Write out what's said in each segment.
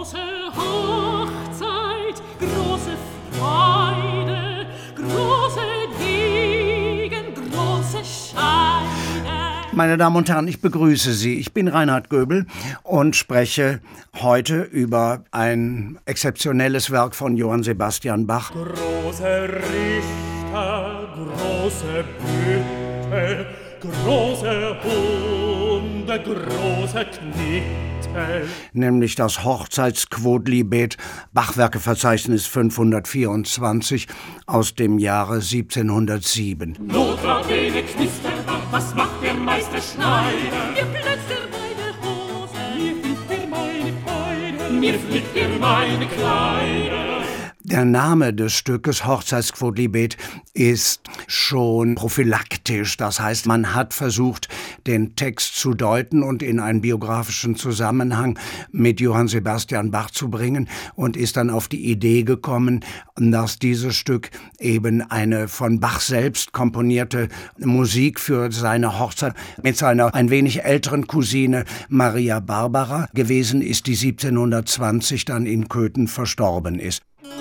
Große Hochzeit, große Freude, große Degen, große Scheide. Meine Damen und Herren, ich begrüße Sie. Ich bin Reinhard Göbel und spreche heute über ein exzeptionelles Werk von Johann Sebastian Bach. Große Richter, große Büttel, große Hunde, große Knete. Nämlich das Hochzeitsquodlibet, Bachwerkeverzeichnis 524 aus dem Jahre 1707. Not war wenig Knisterbach, was macht der Meister Schneider? Mir platzt er meine Hose, mir fliegt er meine Kleider, mir fliegt er meine Kleider. Der Name des Stückes Hochzeitsquodlibet ist schon prophylaktisch. Das heißt, man hat versucht, den Text zu deuten und in einen biografischen Zusammenhang mit Johann Sebastian Bach zu bringen und ist dann auf die Idee gekommen, dass dieses Stück eben eine von Bach selbst komponierte Musik für seine Hochzeit mit seiner ein wenig älteren Cousine Maria Barbara gewesen ist, die 1720 dann in Köthen verstorben ist.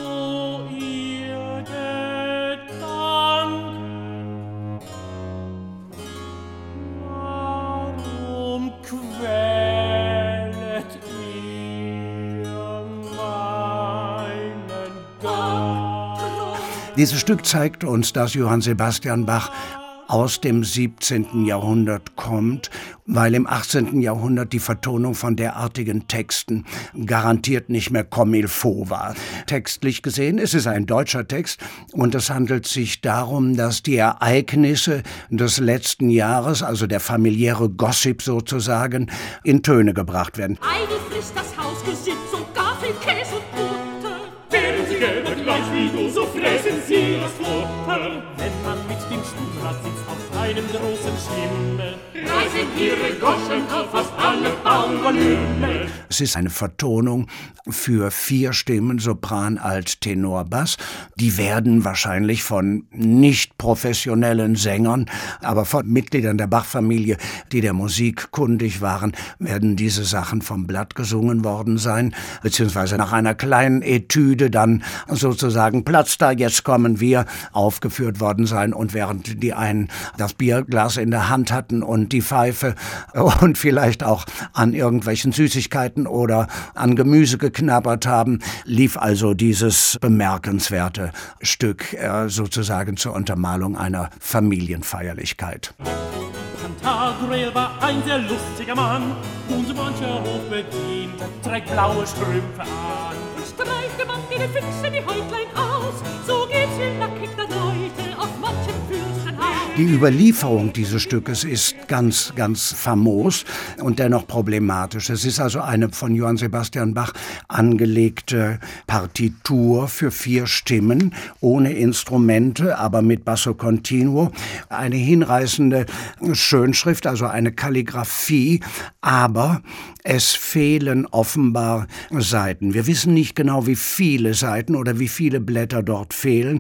Dieses Stück zeigt uns, dass Johann Sebastian Bach aus dem 17. Jahrhundert kommt, weil im 18. Jahrhundert die Vertonung von derartigen Texten garantiert nicht mehr comme il faut war. Textlich gesehen ist es ein deutscher Text und es handelt sich darum, dass die Ereignisse des letzten Jahres, also der familiäre Gossip sozusagen, in Töne gebracht werden. Eine frisst das Haus gesitzt und Gaffel, Käse und Butter. Wären sie gelber gleich wie du, so fressen sie das Futter. Wenn man mit dem Stuhlrad sitzt auf einem großen Schimmel, reißen ihre Goschen auf fast alle Baumwollümmel. Es ist eine Vertonung für 4 Stimmen, Sopran, Alt, Tenor, Bass. Die werden wahrscheinlich von nicht professionellen Sängern, aber von Mitgliedern der Bach-Familie, die der Musik kundig waren, werden diese Sachen vom Blatt gesungen worden sein, beziehungsweise nach einer kleinen Etüde dann sozusagen Platz da, jetzt kommen wir, aufgeführt worden sein. Und während die einen das Bierglas in der Hand hatten und die Pfeife und vielleicht auch an irgendwelchen Süßigkeiten oder an Gemüse geknabbert haben, lief also dieses bemerkenswerte Stück sozusagen zur Untermalung einer Familienfeierlichkeit. Pantagruel war ein sehr lustiger Mann und mancher Hochbedienter trägt blaue Strümpfe an. Und streicht der Mann die Füchse die Häutlein aus, so geht's wie nackig der Leute auf manchem Fürstenhaus. Die Überlieferung dieses Stückes ist ganz, ganz famos und dennoch problematisch. Es ist also eine von Johann Sebastian Bach angelegte Partitur für 4 Stimmen, ohne Instrumente, aber mit Basso Continuo. Eine hinreißende Schönschrift, also eine Kalligraphie, aber es fehlen offenbar Seiten. Wir wissen nicht genau, wie viele Seiten oder wie viele Blätter dort fehlen.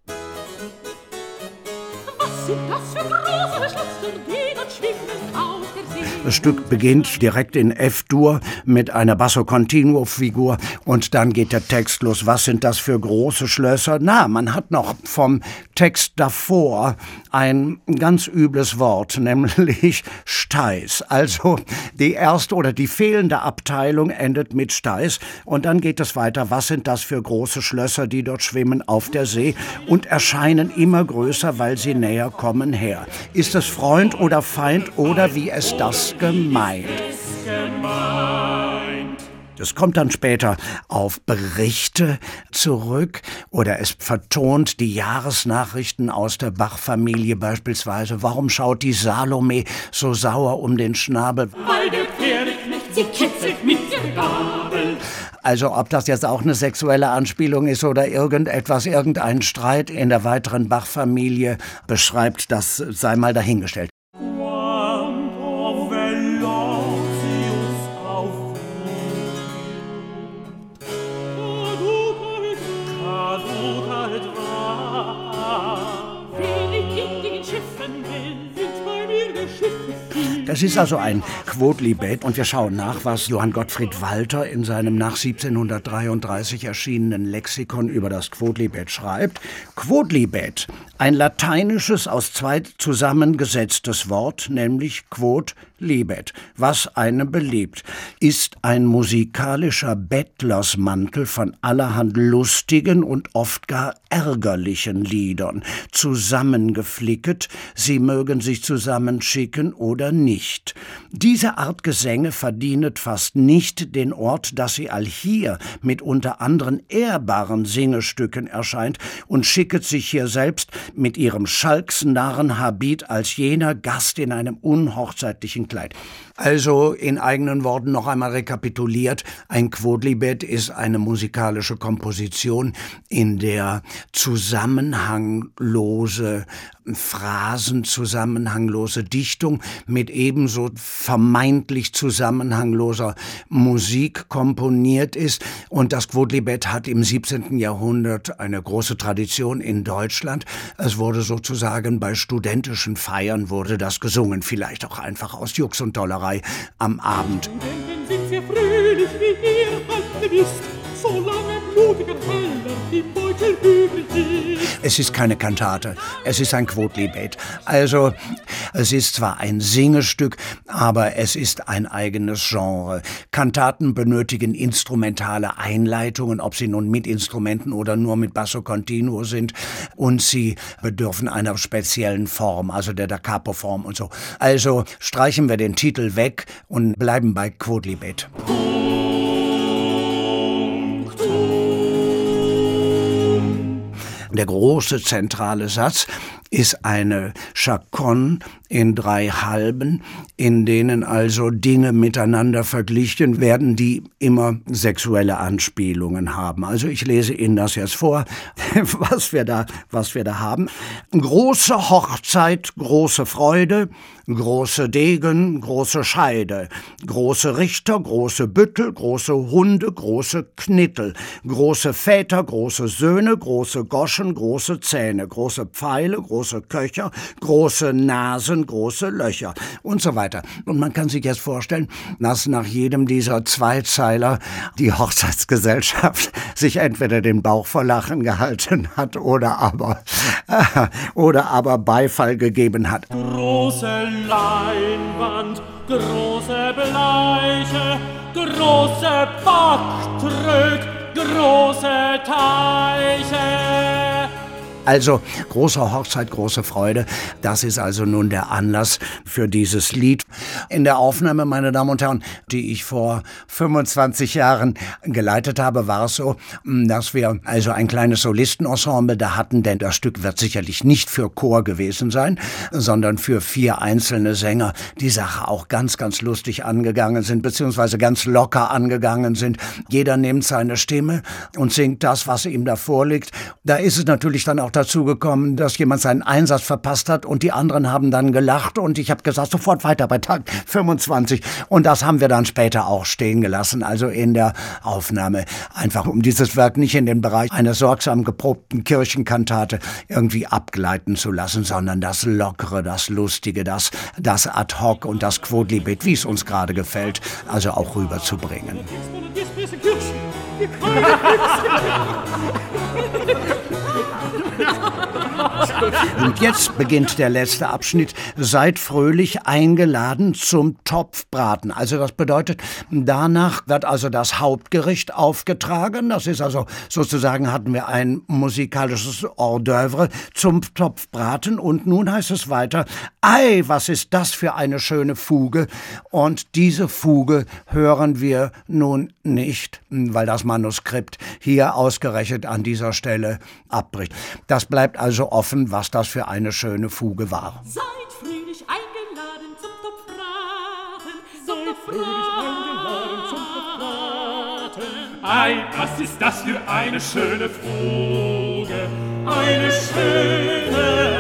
Was sind das für große Schlösser, die dort schwimmen auf der See? Das Stück beginnt direkt in F-Dur mit einer Basso-Continuo-Figur und dann geht der Text los. Was sind das für große Schlösser? Na, man hat noch vom Text davor ein ganz übles Wort, nämlich Steiß. Also die erste oder die fehlende Abteilung endet mit Steiß und dann geht es weiter. Was sind das für große Schlösser, die dort schwimmen auf der See und erscheinen immer größer, weil sie näher kommen her? Ist es Freund oder Feind oder wie es das gemeint? Das kommt dann später auf Berichte zurück oder es vertont die Jahresnachrichten aus der Bach-Familie beispielsweise. Warum schaut die Salome so sauer um den Schnabel? Weil der Pferdeknecht sie kitzelt mit der Gabel. Also ob das jetzt auch eine sexuelle Anspielung ist oder irgendein Streit in der weiteren Bach-Familie beschreibt, das sei mal dahingestellt. Es ist also ein Quodlibet und wir schauen nach, was Johann Gottfried Walther in seinem nach 1733 erschienenen Lexikon über das Quodlibet schreibt. Quodlibet, ein lateinisches aus zwei zusammengesetztes Wort, nämlich quod libet, was einem beliebt, ist ein musikalischer Bettlersmantel von allerhand lustigen und oft gar ärgerlichen Liedern, zusammengeflicket, sie mögen sich zusammenschicken oder nicht. Diese Art Gesänge verdienet fast nicht den Ort, dass sie allhier mit unter anderen ehrbaren Singestücken erscheint und schicket sich hier selbst mit ihrem Schalksnarrenhabit als jener Gast in einem unhochzeitlichen Kleid. Also in eigenen Worten noch einmal rekapituliert, ein Quodlibet ist eine musikalische Komposition, in der zusammenhanglose Phrasen, zusammenhanglose Dichtung mit ebenso vermeintlich zusammenhangloser Musik komponiert ist. Und das Quodlibet hat im 17. Jahrhundert eine große Tradition in Deutschland. Es wurde sozusagen bei studentischen Feiern wurde das gesungen, vielleicht auch einfach aus Jux und Dollerei am Abend. Denn sind sehr fröhlich, wie ihr alle wisst, solange blutiger Heller im Beutel übrig ist. Es ist keine Kantate, es ist ein Quodlibet. Also, es ist zwar ein Singestück, aber es ist ein eigenes Genre. Kantaten benötigen instrumentale Einleitungen, ob sie nun mit Instrumenten oder nur mit Basso Continuo sind. Und sie bedürfen einer speziellen Form, also der Da Capo-Form und so. Also streichen wir den Titel weg und bleiben bei Quodlibet. Der große zentrale Satz ist eine Chaconne in 3 Halben, in denen also Dinge miteinander verglichen werden, die immer sexuelle Anspielungen haben. Also ich lese Ihnen das jetzt vor, was wir da haben. Große Hochzeit, große Freude, große Degen, große Scheide, große Richter, große Büttel, große Hunde, große Knittel, große Väter, große Söhne, große Goschen, große Zähne, große Pfeile, große Köcher, große Nasen, große Löcher und so weiter. Und man kann sich jetzt vorstellen, dass nach jedem dieser Zweizeiler die Hochzeitsgesellschaft sich entweder den Bauch vor Lachen gehalten hat oder aber Beifall gegeben hat. Große Leinwand, große Bleiche, große Backtrög, große Teiche. Also große Hochzeit, große Freude, das ist also nun der Anlass für dieses Lied. In der Aufnahme, meine Damen und Herren, die ich vor 25 Jahren geleitet habe, war es so, dass wir also ein kleines Solistenensemble da hatten, denn das Stück wird sicherlich nicht für Chor gewesen sein, sondern für 4 einzelne Sänger, die Sache auch ganz, ganz lustig angegangen sind, beziehungsweise ganz locker angegangen sind. Jeder nimmt seine Stimme und singt das, was ihm da vorliegt. Da ist es natürlich dann auch dazu gekommen, dass jemand seinen Einsatz verpasst hat und die anderen haben dann gelacht und ich habe gesagt, sofort weiter bei Tag 25 und das haben wir dann später auch stehen gelassen, also in der Aufnahme, einfach um dieses Werk nicht in den Bereich einer sorgsam geprobten Kirchenkantate irgendwie abgleiten zu lassen, sondern das Lockere, das Lustige, das ad hoc und das Quodlibet, wie es uns gerade gefällt, also auch rüberzubringen. Und jetzt beginnt der letzte Abschnitt. Seid fröhlich eingeladen zum Topfbraten. Also das bedeutet, danach wird also das Hauptgericht aufgetragen. Das ist also sozusagen, hatten wir ein musikalisches Hors d'oeuvre zum Topfbraten. Und nun heißt es weiter, ei, was ist das für eine schöne Fuge. Und diese Fuge hören wir nun nicht, weil das Manuskript hier ausgerechnet an dieser Stelle abbricht. Das bleibt also offen, was das für eine schöne Fuge war. Seid fröhlich eingeladen zum Topfbraten. Seid fröhlich eingeladen zum Topfbraten. Ei, was ist das für eine schöne Fuge? Eine schöne